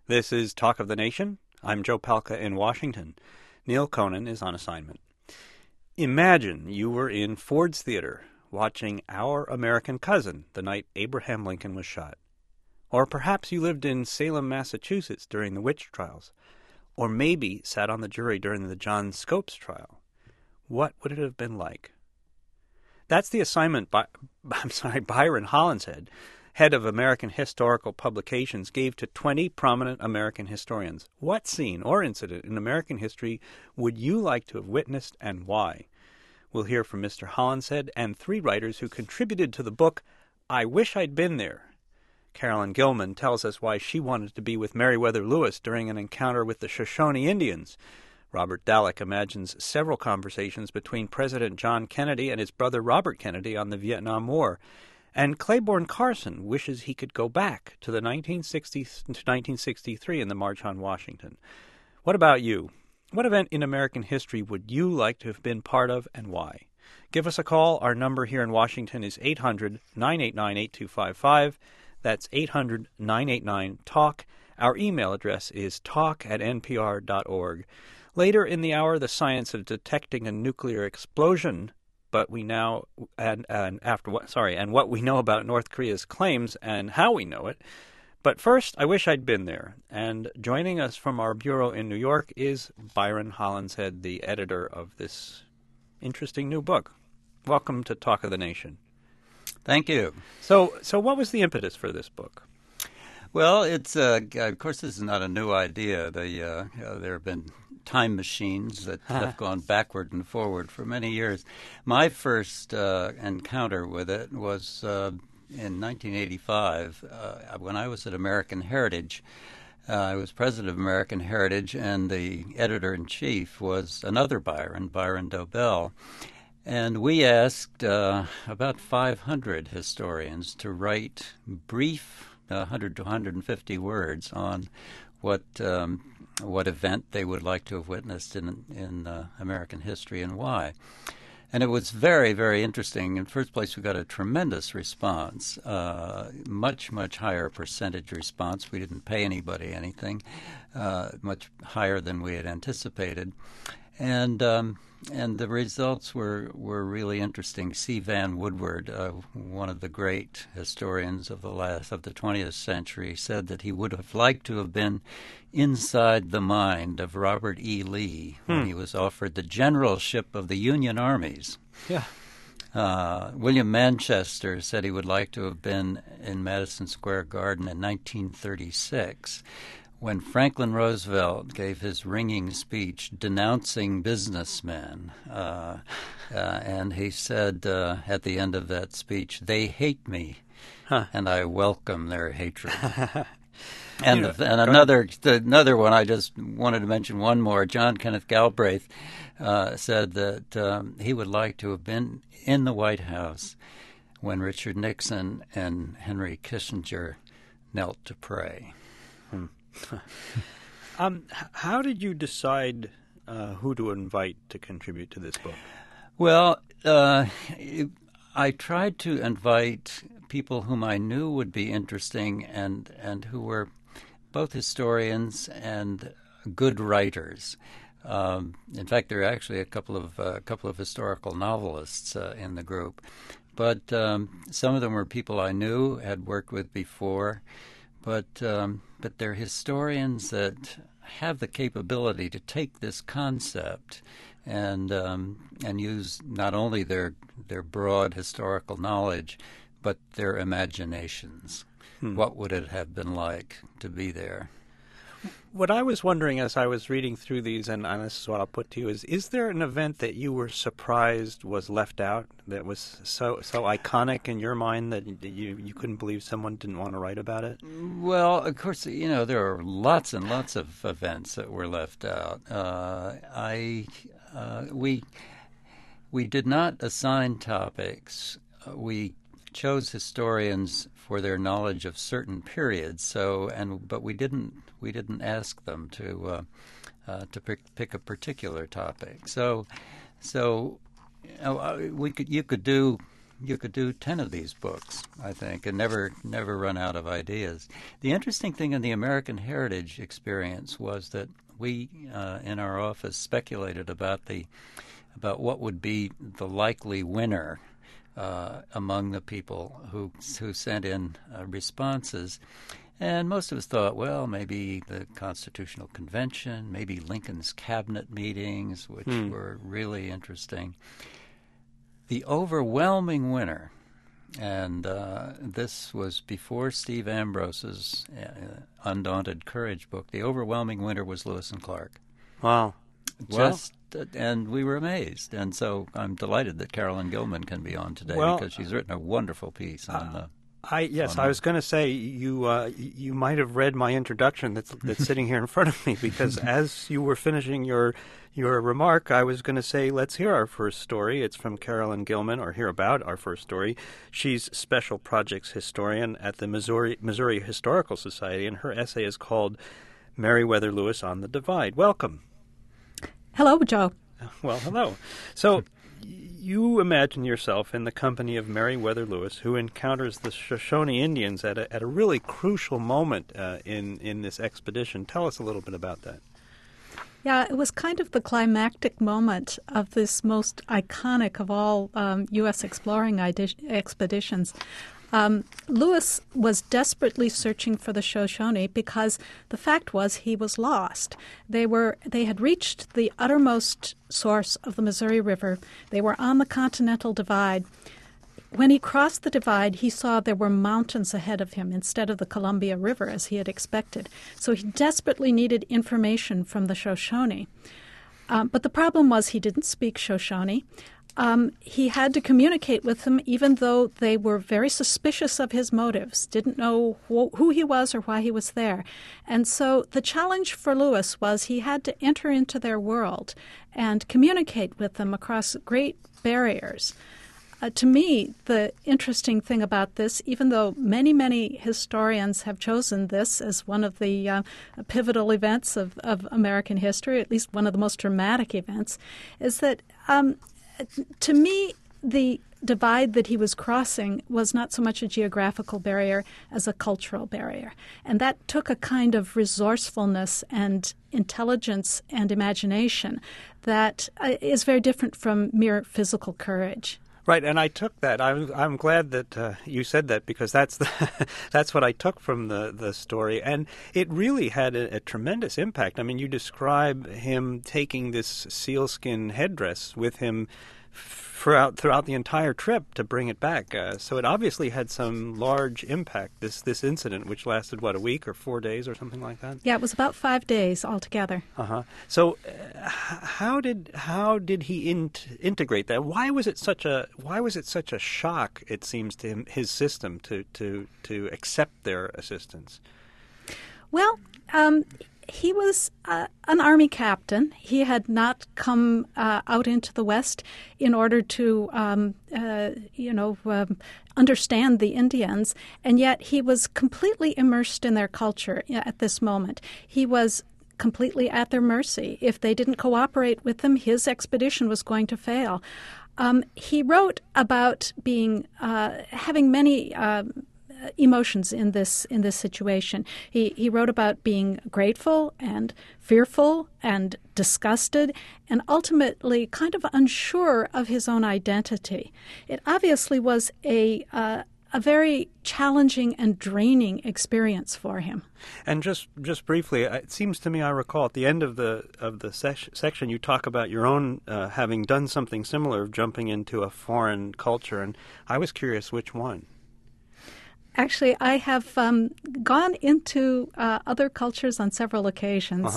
This is Talk of the Nation. I'm Joe Palca in Washington. Neil Conan is on assignment. Imagine you were in Ford's Theater watching Our American Cousin the night Abraham Lincoln was shot. Or perhaps you lived in Salem, Massachusetts during the witch trials. Or maybe sat on the jury during the John Scopes trial. What would it have been like? That's the assignment Byron Hollinshead, head of American Historical Publications, gave to 20 prominent American historians. What scene or incident in American history would you like to have witnessed and why? We'll hear from Mr. Hollinshead and 3 writers who contributed to the book, I Wish I'd Been There. Carolyn Gilman tells us why she wanted to be with Meriwether Lewis during an encounter with the Shoshone Indians. Robert Dallek imagines several conversations between President John Kennedy and his brother Robert Kennedy on the Vietnam War. And Claiborne Carson wishes he could go back to the 1960s to 1963 in the March on Washington. What about you? What event in American history would you like to have been part of and why? Give us a call. Our number here in Washington is 800-989-8255. That's 800-989-TALK. Our email address is talk@npr.org. Later in the hour, the science of detecting a nuclear explosion. But we now and what we know about North Korea's claims and how we know it. But first, I wish I'd been there. And joining us from our bureau in New York is Byron Hollinshead, the editor of this interesting new book. Welcome to Talk of the Nation. Thank you. So what was the impetus for this book? Well, it's of course this is not a new idea. There have been time machines that have gone backward and forward for many years. My first encounter with it was in 1985 when I was at American Heritage. I was president of American Heritage, and the editor-in-chief was another Byron Dobell. And we asked about 500 historians to write brief 100 to 150 words on what event they would like to have witnessed in American history and why. And it was very, very interesting. In the first place, we got a tremendous response, much, much higher percentage response. We didn't pay anybody anything, much higher than we had anticipated. And the results were really interesting. C. Vann Woodward, one of the great historians of the 20th century, said that he would have liked to have been inside the mind of Robert E. Lee when he was offered the generalship of the Union armies. Yeah. William Manchester said he would like to have been in Madison Square Garden in 1936. When Franklin Roosevelt gave his ringing speech denouncing businessmen, and he said at the end of that speech, "They hate me, and I welcome their hatred." And another one, I just wanted to mention one more. John Kenneth Galbraith said that he would like to have been in the White House when Richard Nixon and Henry Kissinger knelt to pray. How did you decide who to invite to contribute to this book? Well, I tried to invite people whom I knew would be interesting and who were both historians and good writers. In fact, there are actually a couple of historical novelists in the group, but some of them were people I knew, had worked with before. But they're historians that have the capability to take this concept and use not only their broad historical knowledge, but their imaginations. What would it have been like to be there? What I was wondering as I was reading through these, and this is what I'll put to you, is there an event that you were surprised was left out that was so iconic in your mind that you couldn't believe someone didn't want to write about it? Well, of course, there are lots and lots of events that were left out. We did not assign topics. We chose historians for their knowledge of certain periods. But we didn't ask them to pick a particular topic. You could do you could do 10 of these books, I think, and never run out of ideas. The interesting thing in the American Heritage experience was that we in our office speculated about what would be the likely winner among the people who sent in responses. And most of us thought, well, maybe the Constitutional Convention, maybe Lincoln's cabinet meetings, which were really interesting. The overwhelming winner, and this was before Steve Ambrose's Undaunted Courage book, the overwhelming winner was Lewis and Clark. Wow. And we were amazed. And so I'm delighted that Carolyn Gilman can be on today because she's written a wonderful piece on the... I was going to say you might have read my introduction that's sitting here in front of me, because as you were finishing your remark, I was going to say, let's hear our first story. It's from Carolyn Gilman, or hear about our first story. She's Special Projects Historian at the Missouri Historical Society, and her essay is called Meriwether Lewis on the Divide. Welcome. Hello, Joe. Well, hello. So you imagine yourself in the company of Meriwether Lewis, who encounters the Shoshone Indians at a really crucial moment in this expedition. Tell us a little bit about that. Yeah, it was kind of the climactic moment of this most iconic of all U.S. exploring expeditions. Lewis was desperately searching for the Shoshone because the fact was he was lost. They had reached the uttermost source of the Missouri River. They were on the Continental Divide. When he crossed the divide, he saw there were mountains ahead of him instead of the Columbia River as he had expected. So he desperately needed information from the Shoshone. But the problem was he didn't speak Shoshone. He had to communicate with them even though they were very suspicious of his motives, didn't know who he was or why he was there. And so the challenge for Lewis was he had to enter into their world and communicate with them across great barriers. To me, the interesting thing about this, even though many, many historians have chosen this as one of the pivotal events of American history, at least one of the most dramatic events, is that to me, the divide that he was crossing was not so much a geographical barrier as a cultural barrier. And that took a kind of resourcefulness and intelligence and imagination that is very different from mere physical courage. Right, and I took that. I'm glad that you said that, because that's that's what I took from the story, and it really had a tremendous impact. I mean, you describe him taking this sealskin headdress with him throughout the entire trip to bring it back. So it obviously had some large impact. This incident, which lasted a week or 4 days or something like that. Yeah, it was about 5 days altogether. So how did he integrate that? Why was it such a shock? It seems to him, his system, to accept their assistance. Well, he was an army captain. He had not come out into the West in order to, understand the Indians, and yet he was completely immersed in their culture at this moment. He was completely at their mercy. If they didn't cooperate with him, his expedition was going to fail. He wrote about having many emotions in this situation. He wrote about being grateful and fearful and disgusted and ultimately kind of unsure of his own identity. It obviously was a very challenging and draining experience for him. And just briefly, it seems to me I recall at the end of the section you talk about your own having done something similar, of jumping into a foreign culture, and I was curious which one. Actually, I have gone into other cultures on several occasions.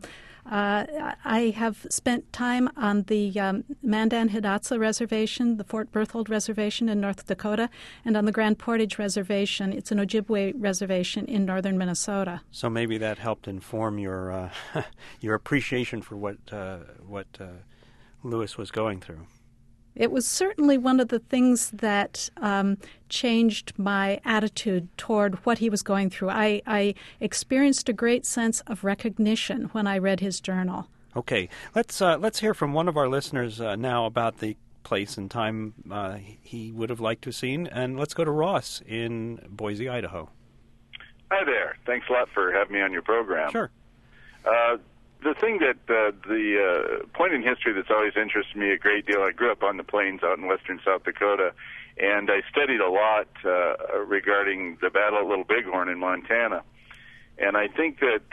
I have spent time on the Mandan Hidatsa Reservation, the Fort Berthold Reservation in North Dakota, and on the Grand Portage Reservation. It's an Ojibwe reservation in northern Minnesota. So maybe that helped inform your your appreciation for what Lewis was going through. It was certainly one of the things that changed my attitude toward what he was going through. I experienced a great sense of recognition when I read his journal. Okay, let's hear from one of our listeners now about the place and time he would have liked to have seen. And let's go to Ross in Boise, Idaho. Hi there. Thanks a lot for having me on your program. Sure. The thing that the point in history that's always interested me a great deal, I grew up on the plains out in western South Dakota, and I studied a lot regarding the battle at Little Bighorn in Montana. And I think that's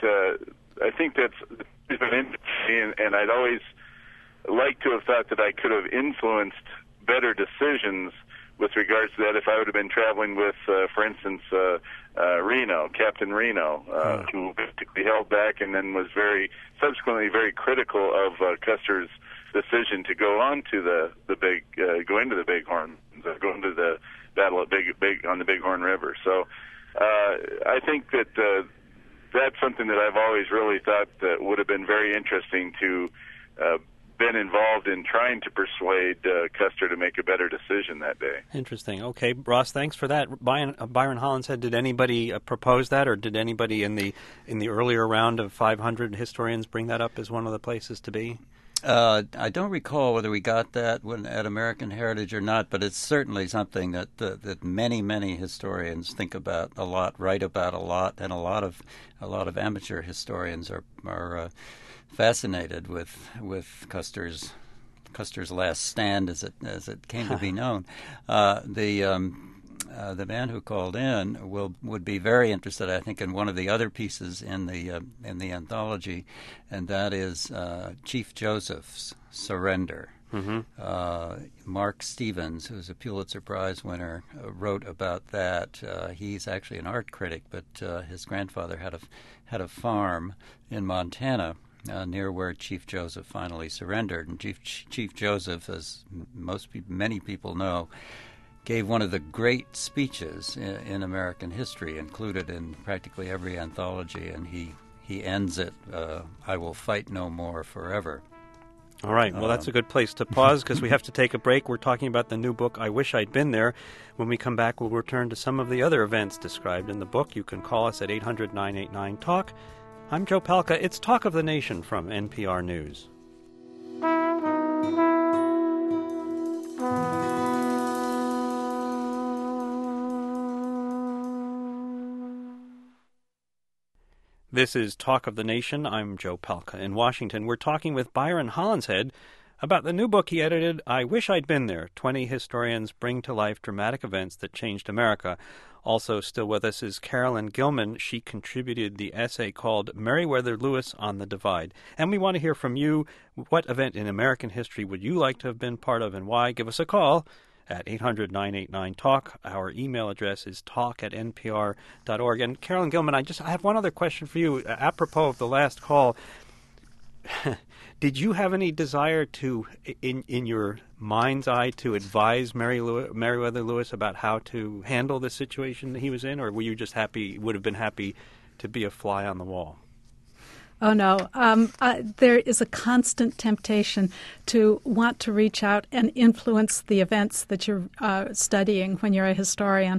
been interesting, and I'd always liked to have thought that I could have influenced better decisions with regards to that if I would have been traveling with, for instance, Reno, Captain Reno, who basically held back and then was subsequently very critical of Custer's decision to go on to go into the Bighorn, go into the battle at on the Bighorn River. So I think that that's something that I've always really thought that would have been very interesting to been involved in trying to persuade Custer to make a better decision that day. Interesting. Okay, Ross, thanks for that. Byron Hollinshead, did anybody propose that, or did anybody in the earlier round of 500 historians bring that up as one of the places to be? I don't recall whether we got that at American Heritage or not, but it's certainly something that many historians think about a lot, write about a lot, and a lot of amateur historians are fascinated with Custer's last stand, as it came to be known. The man who called in would be very interested, I think, in one of the other pieces in the anthology, and that is Chief Joseph's surrender. Mm-hmm. Mark Stevens, who's a Pulitzer Prize winner, wrote about that. He's actually an art critic, but his grandfather had a farm in Montana. Near where Chief Joseph finally surrendered. And Chief Joseph, as many people know, gave one of the great speeches in American history, included in practically every anthology, and he ends it, "I will fight no more forever." All right. Well, that's a good place to pause because we have to take a break. We're talking about the new book, I Wish I'd Been There. When we come back, we'll return to some of the other events described in the book. You can call us at 800-989-TALK. I'm Joe Palca. It's Talk of the Nation from NPR News. This is Talk of the Nation. I'm Joe Palca in Washington. We're talking with Byron Hollinshead about the new book he edited, I Wish I'd Been There, 20 Historians Bring to Life Dramatic Events That Changed America. Also still with us is Carolyn Gilman. She contributed the essay called Meriwether Lewis on the Divide. And we want to hear from you. What event in American history would you like to have been part of and why? Give us a call at 800-989-TALK. Our email address is talk@npr.org. And Carolyn Gilman, I have one other question for you. Apropos of the last call, did you have any desire to, in your mind's eye, to advise Meriwether Lewis about how to handle the situation that he was in, or were you just would have been happy to be a fly on the wall? Oh, no. There is a constant temptation to want to reach out and influence the events that you're studying when you're a historian.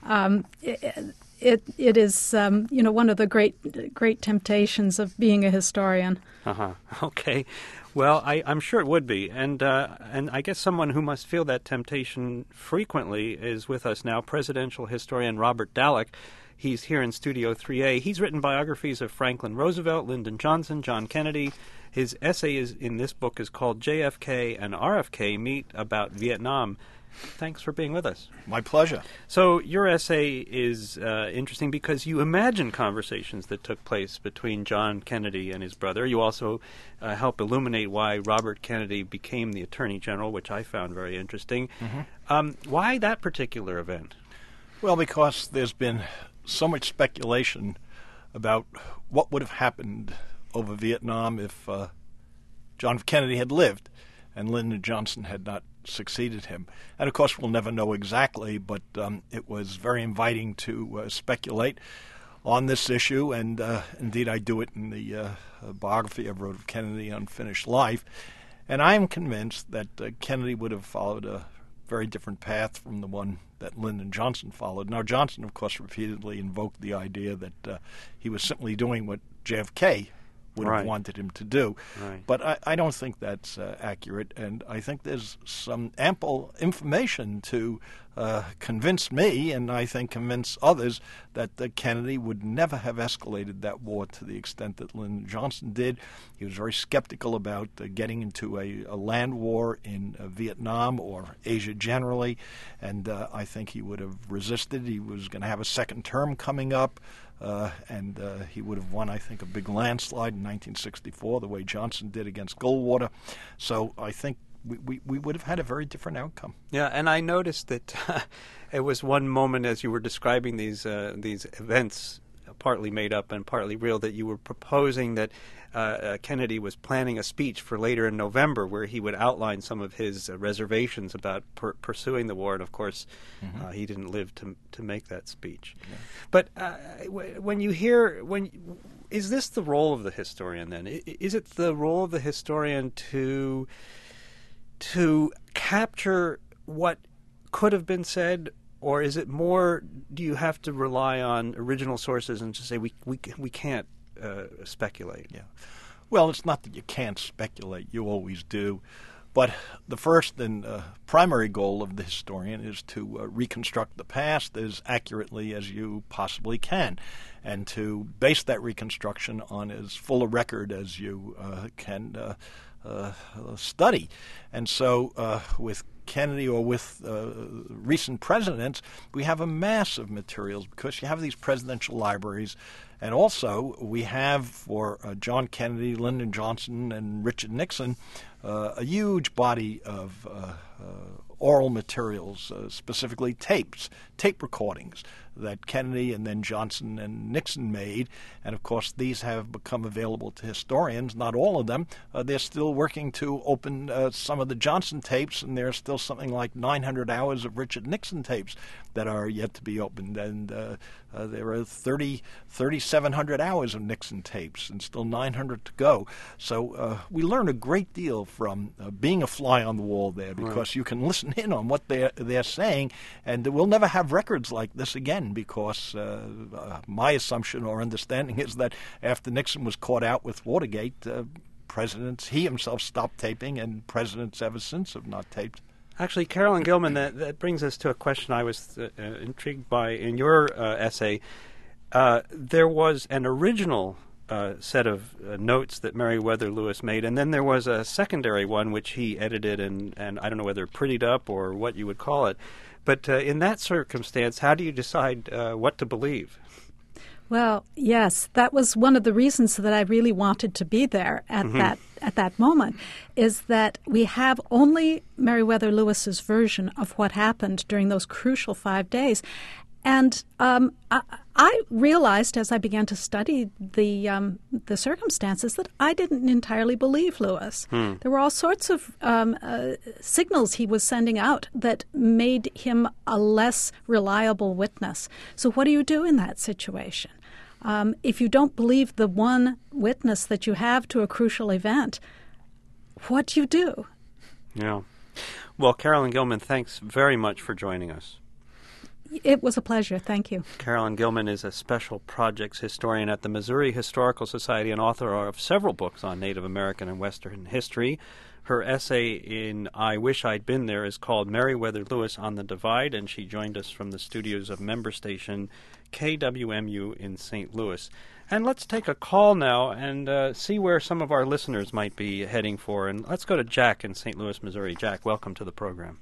It is, one of the great temptations of being a historian. Okay. Well, I'm sure it would be. And I guess someone who must feel that temptation frequently is with us now, presidential historian Robert Dallek. He's here in Studio 3A. He's written biographies of Franklin Roosevelt, Lyndon Johnson, John Kennedy. His essay in this book is called JFK and RFK Meet About Vietnam. Thanks for being with us. My pleasure. So your essay is interesting because you imagine conversations that took place between John Kennedy and his brother. You also help illuminate why Robert Kennedy became the Attorney General, which I found very interesting. Mm-hmm. Why that particular event? Well, because there's been so much speculation about what would have happened over Vietnam if John F. Kennedy had lived and Lyndon Johnson had not succeeded him. And, of course, we'll never know exactly, but it was very inviting to speculate on this issue, and indeed I do it in the biography I wrote of Kennedy, Unfinished Life. And I am convinced that Kennedy would have followed a very different path from the one that Lyndon Johnson followed. Now, Johnson, of course, repeatedly invoked the idea that he was simply doing what JFK would Right. have wanted him to do. Right. But I don't think that's accurate, and I think there's some ample information to convince me, and I think convince others, that Kennedy would never have escalated that war to the extent that Lyndon Johnson did. He was very skeptical about getting into a land war in Vietnam or Asia generally, and I think he would have resisted. He was going to have a second term coming up. And he would have won, I think, a big landslide in 1964, the way Johnson did against Goldwater. So I think we would have had a very different outcome. Yeah, and I noticed that it was one moment as you were describing these events, partly made up and partly real, that you were proposing that Kennedy was planning a speech for later in November where he would outline some of his reservations about pursuing the war, and of course he didn't live to make that speech. Yeah. But when you hear, is this the role of the historian then? Is it the role of the historian to capture what could have been said, or is it more, do you have to rely on original sources and just say we can't speculate? Yeah. Well, it's not that you can't speculate. You always do. But the first and primary goal of the historian is to reconstruct the past as accurately as you possibly can, and to base that reconstruction on as full a record as you can study. And so with Kennedy or with recent presidents, we have a mass of materials because you have these presidential libraries. And also we have for John Kennedy, Lyndon Johnson, and Richard Nixon a huge body of oral materials, specifically tape recordings that Kennedy and then Johnson and Nixon made. And, of course, these have become available to historians, not all of them. They're still working to open some of the Johnson tapes, and there's still something like 900 hours of Richard Nixon tapes that are yet to be opened. And there are 3,700 hours of Nixon tapes and still 900 to go. So we learn a great deal from being a fly on the wall there, because you can listen in on what they're saying, and we'll never have records like this again, because my assumption or understanding is that after Nixon was caught out with Watergate, he himself stopped taping, and presidents ever since have not taped. Actually, Carolyn Gilman, that brings us to a question I was intrigued by in your essay. There was an original set of notes that Meriwether Lewis made, and then there was a secondary one which he edited and I don't know whether prettied up or what you would call it. But in that circumstance, how do you decide what to believe? Well, yes, that was one of the reasons that I really wanted to be there at that moment, is that we have only Meriwether Lewis's version of what happened during those crucial 5 days. And I realized as I began to study the circumstances that I didn't entirely believe Lewis. There were all sorts of signals he was sending out that made him a less reliable witness. So what do you do in that situation? If you don't believe the one witness that you have to a crucial event, what do you do? Yeah. Well, Carolyn Gilman, thanks very much for joining us. It was a pleasure. Thank you. Carolyn Gilman is a special projects historian at the Missouri Historical Society and author of several books on Native American and Western history. Her essay in I Wish I'd Been There is called Meriwether Lewis on the Divide, and she joined us from the studios of member station KWMU in St. Louis. And let's take a call now and see where some of our listeners might be heading for. And let's go to Jack in St. Louis, Missouri. Jack, welcome to the program.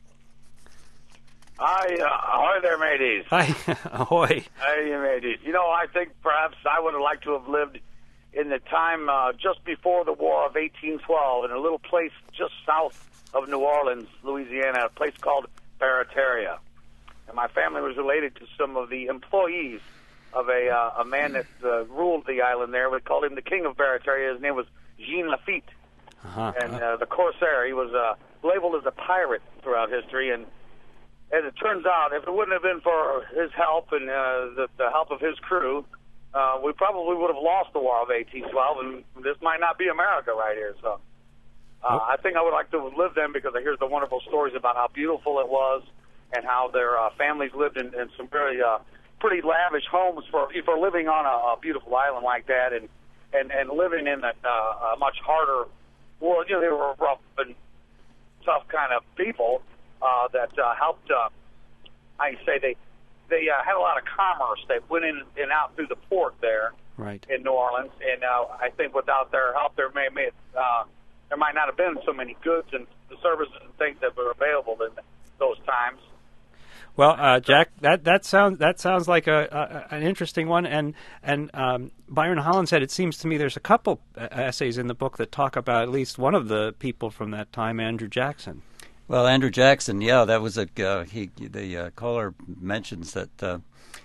Hi, ahoy there, mateys. Hi, ahoy. Hey, mateys. You know, I think perhaps I would have liked to have lived in the time just before the War of 1812 in a little place just south of New Orleans, Louisiana, a place called Barataria. And my family was related to some of the employees of a man that ruled the island there. We called him the King of Barataria. His name was Jean Lafitte. And the Corsair, he was labeled as a pirate throughout history, and as it turns out, if it wouldn't have been for his help and the help of his crew, we probably would have lost the War of 1812, and this might not be America right here. So I think I would like to have lived then, because I hear the wonderful stories about how beautiful it was and how their families lived in some very pretty lavish homes for living on a beautiful island like that. And and living in a much harder world. You know, they were rough and tough kind of people that helped. I say they had a lot of commerce. They went in and out through the port there, right, in New Orleans, and I think without their help, there might not have been so many goods and services and things that were available in those times. Well, Jack, that sounds like an interesting one, and Byron Holland said, it seems to me there's a couple essays in the book that talk about at least one of the people from that time, Andrew Jackson. Well, Andrew Jackson, yeah, that was the caller mentions that the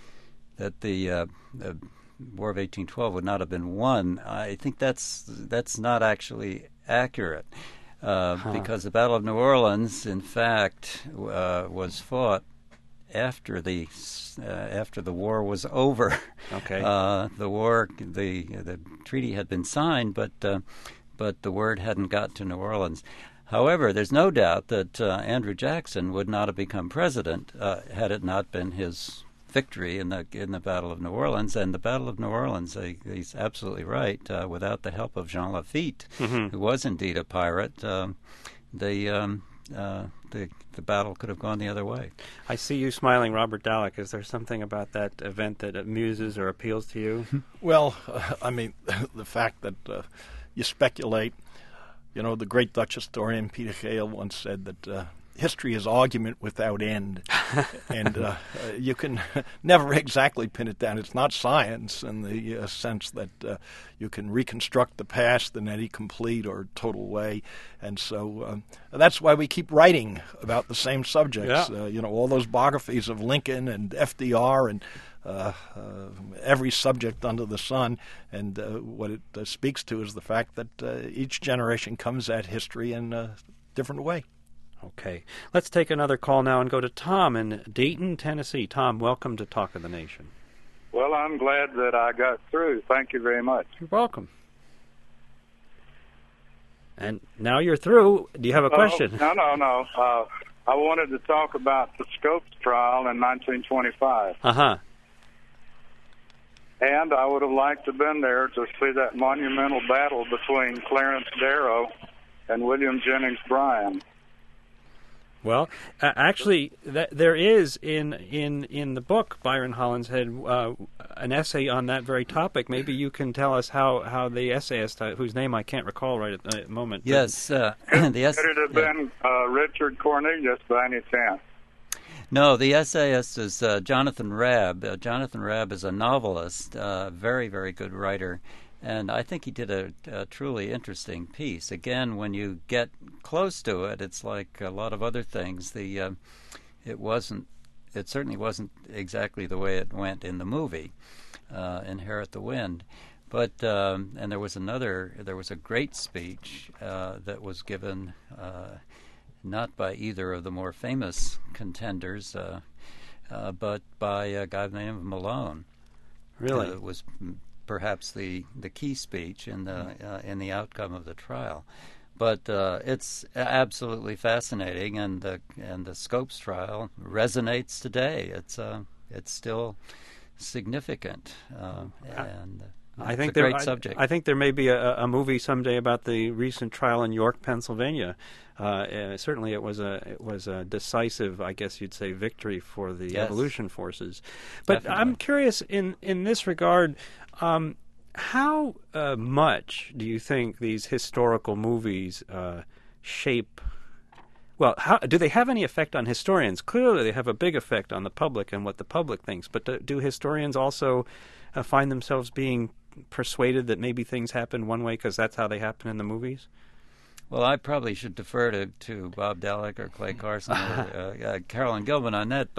War of 1812 would not have been won. I think that's not actually accurate, because the Battle of New Orleans, in fact, was fought after the war was over. Okay. The treaty had been signed, but the word hadn't got to New Orleans. However, there's no doubt that Andrew Jackson would not have become president had it not been his victory in the Battle of New Orleans. And the Battle of New Orleans, he's absolutely right. Without the help of Jean Lafitte, who was indeed a pirate, the battle could have gone the other way. I see you smiling, Robert Dallek. Is there something about that event that amuses or appeals to you? Well, I mean, the fact that you speculate. You know, the great Dutch historian Peter Geel once said that history is argument without end. And you can never exactly pin it down. It's not science in the sense that you can reconstruct the past in any complete or total way. And so that's why we keep writing about the same subjects. Yeah. You know, all those biographies of Lincoln and FDR and every subject under the sun, and what it speaks to is the fact that each generation comes at history in a different way. Okay. Let's take another call now and go to Tom in Dayton, Tennessee. Tom, welcome to Talk of the Nation. Well, I'm glad that I got through. Thank you very much. You're welcome. And now you're through. Do you have a question? No. I wanted to talk about the Scopes trial in 1925. Uh-huh. And I would have liked to have been there to see that monumental battle between Clarence Darrow and William Jennings Bryan. Well, actually, there is in the book Byron Holland's had an essay on that very topic. Maybe you can tell us how the essayist, whose name I can't recall right at the moment. Yes, Could it have been Richard Cornelius by any chance? No, the essayist is Jonathan Rabb. Jonathan Rabb is a novelist, very, very good writer, and I think he did a truly interesting piece. Again, when you get close to it, it's like a lot of other things. It certainly wasn't exactly the way it went in the movie, Inherit the Wind. But and there was a great speech that was given. Not by either of the more famous contenders, but by a guy named Malone. Really, it was perhaps the key speech in the outcome of the trial. But it's absolutely fascinating, and the Scopes trial resonates today. It's still significant, and I think it's a great subject. I think there may be a movie someday about the recent trial in York, Pennsylvania. Certainly, it was a decisive, I guess you'd say, victory for the Evolution Forces. But Definitely. I'm curious in this regard, how much do you think these historical movies shape? Well, do they have any effect on historians? Clearly, they have a big effect on the public and what the public thinks. But do historians also find themselves being persuaded that maybe things happen one way because that's how they happen in the movies? Well, I probably should defer to Bob Dallek or Clay Carson or Carolyn Gilman on that,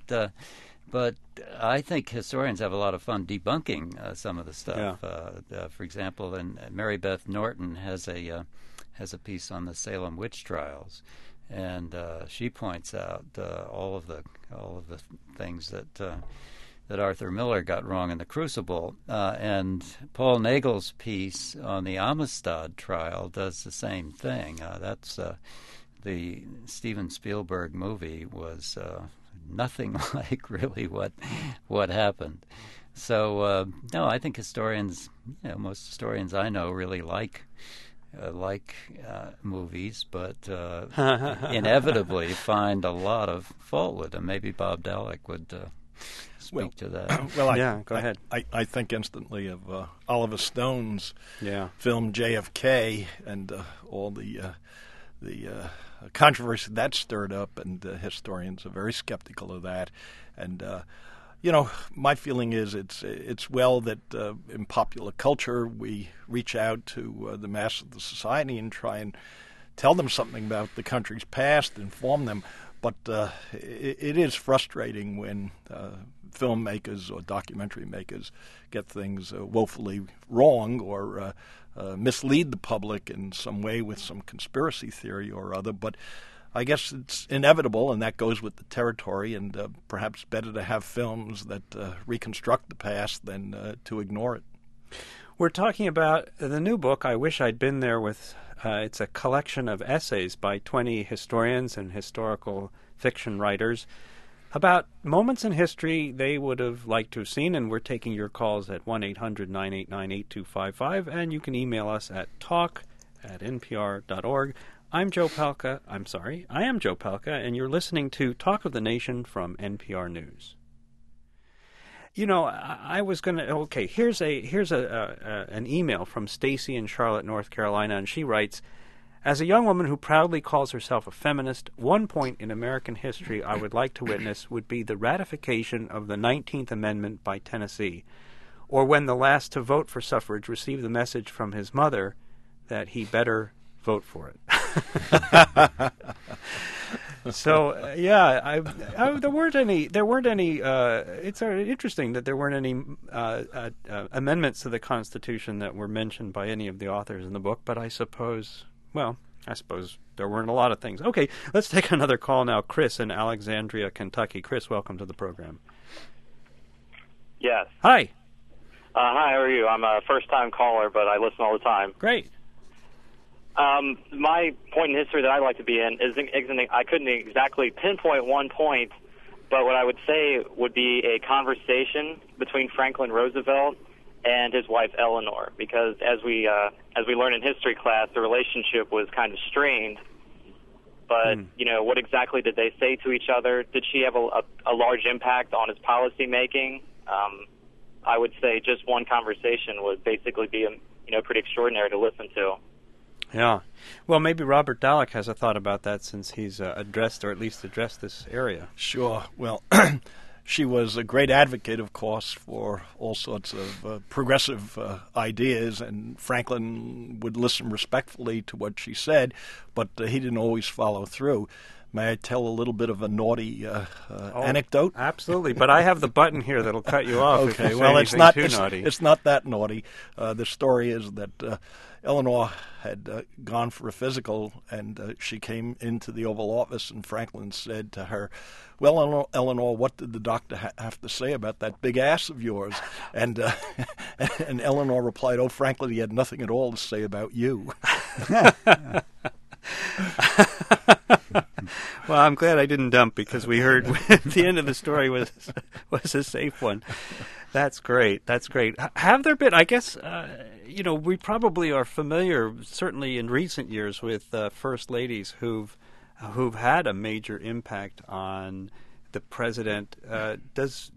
but I think historians have a lot of fun debunking some of the stuff. Yeah. For example, and Mary Beth Norton has a piece on the Salem witch trials, and she points out all of the things that Arthur Miller got wrong in the Crucible, and Paul Nagel's piece on the Amistad trial does the same thing. That's the Steven Spielberg movie was nothing like really what happened. So no, I think historians, most historians I know really like movies, but inevitably find a lot of fault with them. Maybe Bob Dallek would speak to that. Well, go ahead. I think instantly of Oliver Stone's Yeah. film JFK and all the controversy that stirred up, and historians are very skeptical of that. And my feeling is it's well that in popular culture we reach out to the mass of the society and try and tell them something about the country's past, inform them. But it is frustrating when filmmakers or documentary makers get things woefully wrong or mislead the public in some way with some conspiracy theory or other. But I guess it's inevitable, and that goes with the territory, and perhaps better to have films that reconstruct the past than to ignore it. We're talking about the new book, I Wish I'd Been There, with it's a collection of essays by 20 historians and historical fiction writers about moments in history they would have liked to have seen, and we're taking your calls at 1-800-989-8255, and you can email us at talk@npr.org. I am Joe Palca, and you're listening to Talk of the Nation from NPR News. I was going to... Okay, here's an email from Stacy in Charlotte, North Carolina, and she writes, as a young woman who proudly calls herself a feminist, one point in American history I would like to witness would be the ratification of the 19th Amendment by Tennessee, or when the last to vote for suffrage received the message from his mother that he better vote for it. So there weren't any. It's interesting that there weren't any amendments to the Constitution that were mentioned by any of the authors in the book. But I suppose there weren't a lot of things. Okay, let's take another call now. Chris in Alexandria, Kentucky. Chris, welcome to the program. Yes. Hi. Hi. How are you? I'm a first-time caller, but I listen all the time. Great. My point in history that I'd like to be in is I couldn't exactly pinpoint one point, but what I would say would be a conversation between Franklin Roosevelt and his wife Eleanor, because as we learn in history class, the relationship was kind of strained. But what exactly did they say to each other? Did she have a large impact on his policy making? I would say just one conversation would basically be pretty extraordinary to listen to. Yeah. Well, maybe Robert Dallek has a thought about that since he's addressed this area. Sure. Well, she was a great advocate, of course, for all sorts of progressive ideas, and Franklin would listen respectfully to what she said, but he didn't always follow through. May I tell a little bit of a naughty anecdote? Absolutely, but I have the button here that'll cut you off. Okay, if you well, say it's not too naughty. It's not that naughty. The story is that Eleanor had gone for a physical, and she came into the Oval Office, and Franklin said to her, "Well, Eleanor, what did the doctor have to say about that big ass of yours?" And and Eleanor replied, "Oh, Franklin, he had nothing at all to say about you." Well, I'm glad I didn't dump, because we heard the end of the story was a safe one. That's great. That's great. Have there been, I guess, we probably are familiar, certainly in recent years, with first ladies who've had a major impact on the president. Does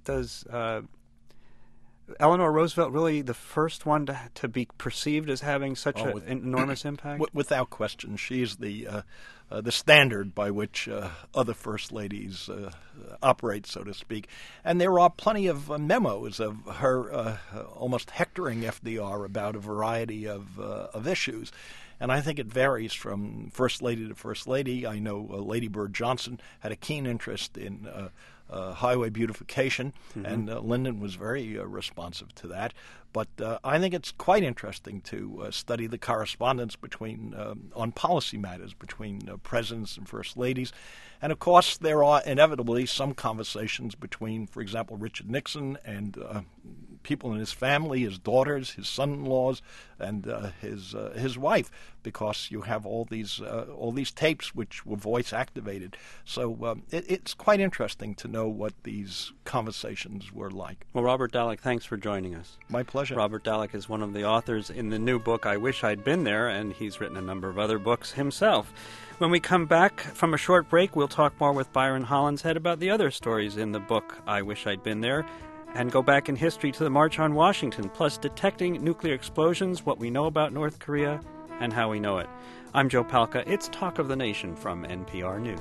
Eleanor Roosevelt really the first one to be perceived as having such an enormous impact? Without question, she's the standard by which other first ladies operate, so to speak. And there are plenty of memos of her almost hectoring FDR about a variety of issues. And I think it varies from first lady to first lady. I know Lady Bird Johnson had a keen interest in highway beautification, and Lyndon was very responsive to that. But I think it's quite interesting to study the correspondence between on policy matters between presidents and first ladies. And, of course, there are inevitably some conversations between, for example, Richard Nixon and people in his family, his daughters, his son-in-laws, and his wife, because you have all these tapes which were voice activated. So it's quite interesting to know what these conversations were like. Well, Robert Dallek, thanks for joining us. My pleasure. Robert Dallek is one of the authors in the new book, I Wish I'd Been There, and he's written a number of other books himself. When we come back from a short break, we'll talk more with Byron Hollinshead about the other stories in the book, I Wish I'd Been There, and go back in history to the March on Washington, plus detecting nuclear explosions, what we know about North Korea, and how we know it. I'm Joe Palca. It's Talk of the Nation from NPR News.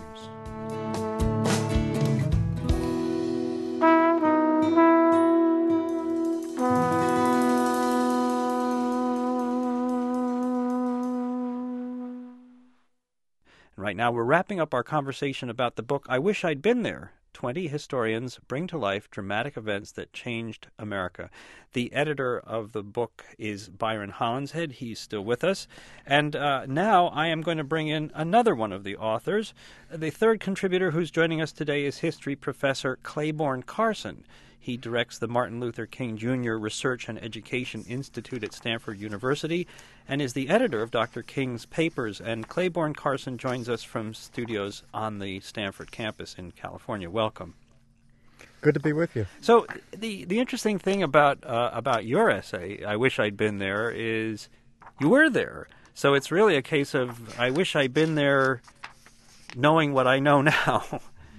Right now, we're wrapping up our conversation about the book, I Wish I'd Been There. 20 historians bring to life dramatic events that changed America. The editor of the book is Byron Hollinshead. He's still with us. And now I am going to bring in another one of the authors. The third contributor who's joining us today is history professor Clayborne Carson. He directs the Martin Luther King Jr. Research and Education Institute at Stanford University and is the editor of Dr. King's papers. And Clayborne Carson joins us from studios on the Stanford campus in California. Welcome. Good to be with you. So the interesting thing about your essay, I Wish I'd Been There, is you were there. So it's really a case of I wish I'd been there knowing what I know now.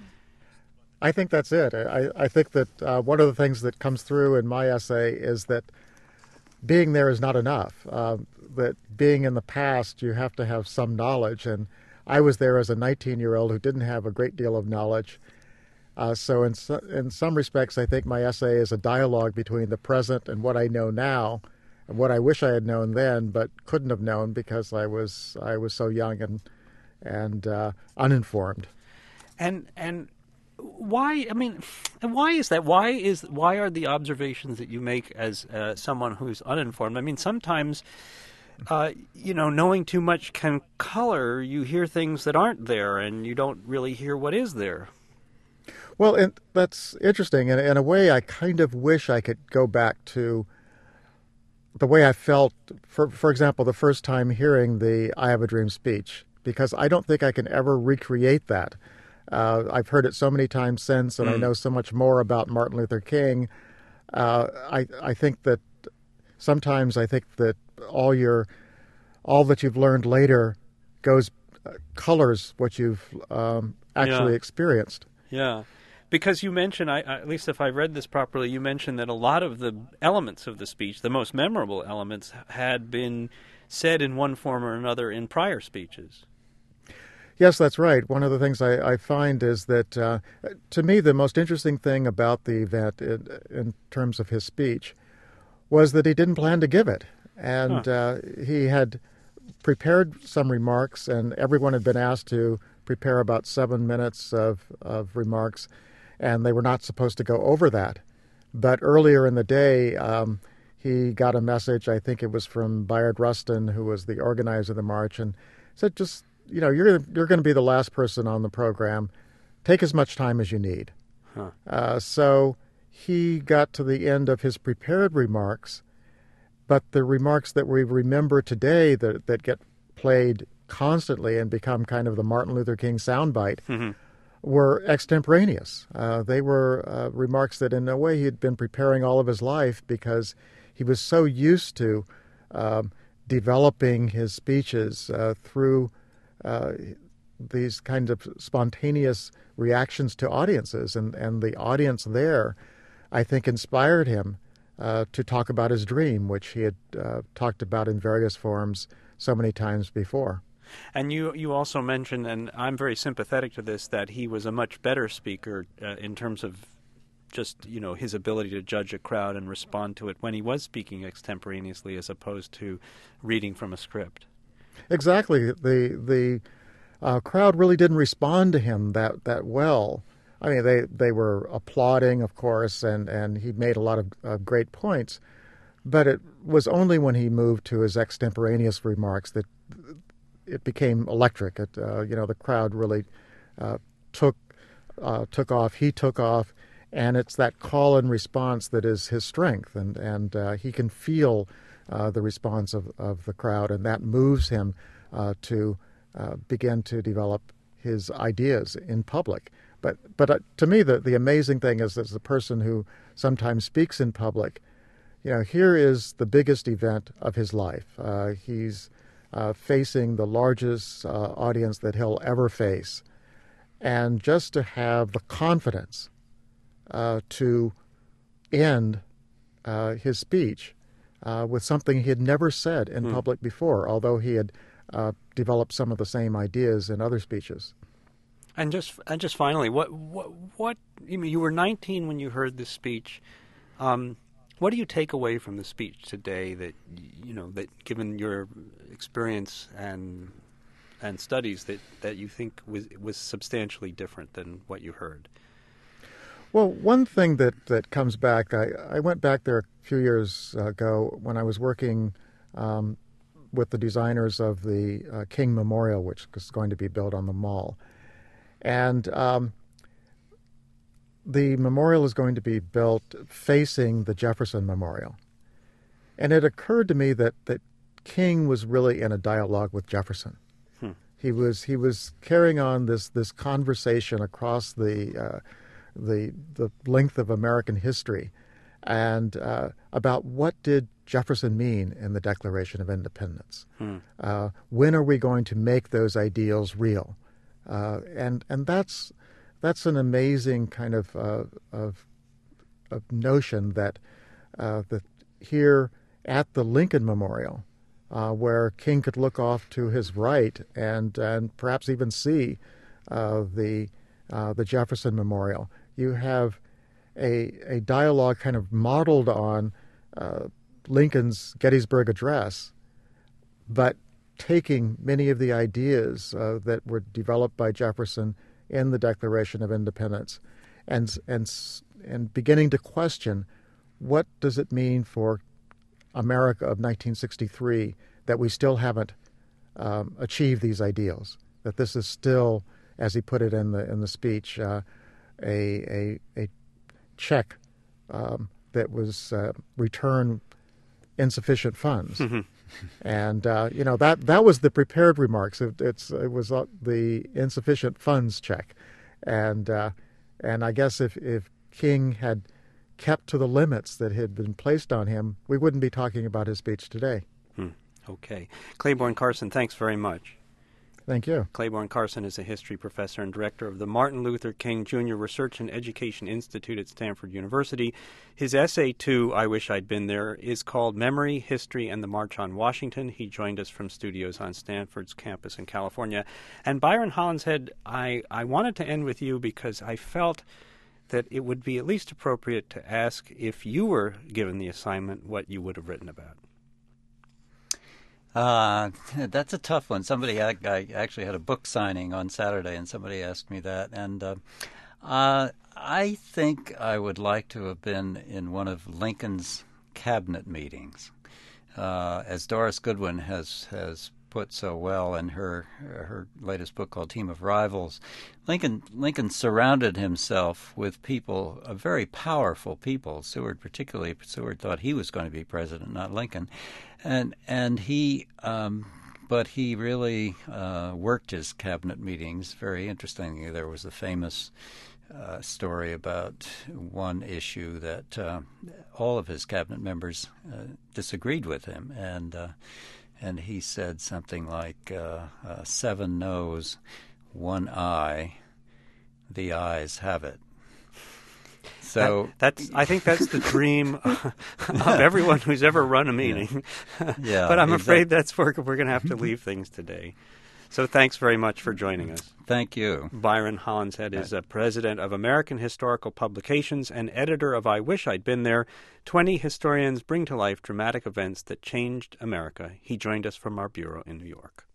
I think that's it. I think that one of the things that comes through in my essay is that being there is not enough. That being in the past, you have to have some knowledge. And I was there as a 19-year-old who didn't have a great deal of knowledge. So in some respects, I think my essay is a dialogue between the present and what I know now, and what I wish I had known then, but couldn't have known because I was so young and uninformed. And why? I mean, why is that? Why are the observations that you make as someone who's uninformed? I mean, sometimes, knowing too much can color. You hear things that aren't there, and you don't really hear what is there. Well, and that's interesting. And in a way, I kind of wish I could go back to the way I felt, for example, the first time hearing the I Have a Dream speech, because I don't think I can ever recreate that. I've heard it so many times since, and I know so much more about Martin Luther King. I think that sometimes all that you've learned later colors what you've actually experienced. Yeah. Because you mentioned, at least if I read this properly, you mentioned that a lot of the elements of the speech, the most memorable elements, had been said in one form or another in prior speeches. Yes, that's right. One of the things I find is that, to me, the most interesting thing about the event in terms of his speech was that he didn't plan to give it. And he had prepared some remarks, and everyone had been asked to prepare about 7 minutes of remarks, and they were not supposed to go over that. But earlier in the day, he got a message, I think it was from Bayard Rustin, who was the organizer of the march, and said, just, you're going to be the last person on the program. Take as much time as you need. So he got to the end of his prepared remarks, but the remarks that we remember today that get played constantly and become kind of the Martin Luther King soundbite were extemporaneous. They were remarks that in a way he had been preparing all of his life because he was so used to developing his speeches through these kinds of spontaneous reactions to audiences. And the audience there, I think, inspired him to talk about his dream, which he had talked about in various forms so many times before. And you also mentioned, and I'm very sympathetic to this, that he was a much better speaker in terms of just, his ability to judge a crowd and respond to it when he was speaking extemporaneously as opposed to reading from a script. Exactly. The crowd really didn't respond to him that well. I mean, they were applauding, of course, and he made a lot of great points. But it was only when he moved to his extemporaneous remarks that it became electric. The crowd really took off. He took off, And it's that call and response that is his strength, and he can feel the response of the crowd, and that moves him to begin to develop his ideas in public. But to me, the amazing thing is, as the person who sometimes speaks in public, here is the biggest event of his life. He's facing the largest audience that he'll ever face, and just to have the confidence to end his speech with something he had never said in public before, although he had developed some of the same ideas in other speeches. And just finally, what you were 19 when you heard this speech. What do you take away from the speech today that that given your experience and studies that you think was substantially different than what you heard? Well, one thing that comes back, I went back there a few years ago when I was working with the designers of the King Memorial, which is going to be built on the Mall. And the memorial is going to be built facing the Jefferson Memorial. And it occurred to me that King was really in a dialogue with Jefferson. He was carrying on this conversation across the length of American history, and about what did Jefferson mean in the Declaration of Independence. When are we going to make those ideals real? And that's an amazing kind of notion that here at the Lincoln Memorial, where King could look off to his right and perhaps even see the Jefferson Memorial, you have a dialogue kind of modeled on Lincoln's Gettysburg Address, but taking many of the ideas that were developed by Jefferson in the Declaration of Independence and beginning to question, what does it mean for America of 1963 that we still haven't achieved these ideals, that this is still, as he put it in the speech, a check that was return insufficient funds. And that was the prepared remarks. It was the insufficient funds check, and I guess if King had kept to the limits that had been placed on him, we wouldn't be talking about his speech today. Okay. Claiborne Carson, thanks very much. Thank you. Claiborne Carson is a history professor and director of the Martin Luther King Jr. Research and Education Institute at Stanford University. His essay, too, I Wish I'd Been There, is called Memory, History, and the March on Washington. He joined us from studios on Stanford's campus in California. And Byron Hollinshead, I wanted to end with you because I felt that it would be at least appropriate to ask, if you were given the assignment, what you would have written about. That's a tough one. I actually had a book signing on Saturday, and somebody asked me that. And I think I would like to have been in one of Lincoln's cabinet meetings. As Doris Goodwin has put so well in her latest book called Team of Rivals, Lincoln surrounded himself with people, very powerful people. Seward thought he was going to be president, not Lincoln, and he but he really worked his cabinet meetings very interestingly. There was a famous story about one issue that all of his cabinet members disagreed with him, and he said something like 7 noes, 1 aye, the ayes have it. So I think that's the dream of everyone who's ever run a meeting. Yeah, but I'm afraid that's where we're going to have to leave things today. So thanks very much for joining us. Thank you. Byron Hollinshead is president of American Historical Publications and editor of I Wish I'd Been There. 20 historians bring to life dramatic events that changed America. He joined us from our bureau in New York.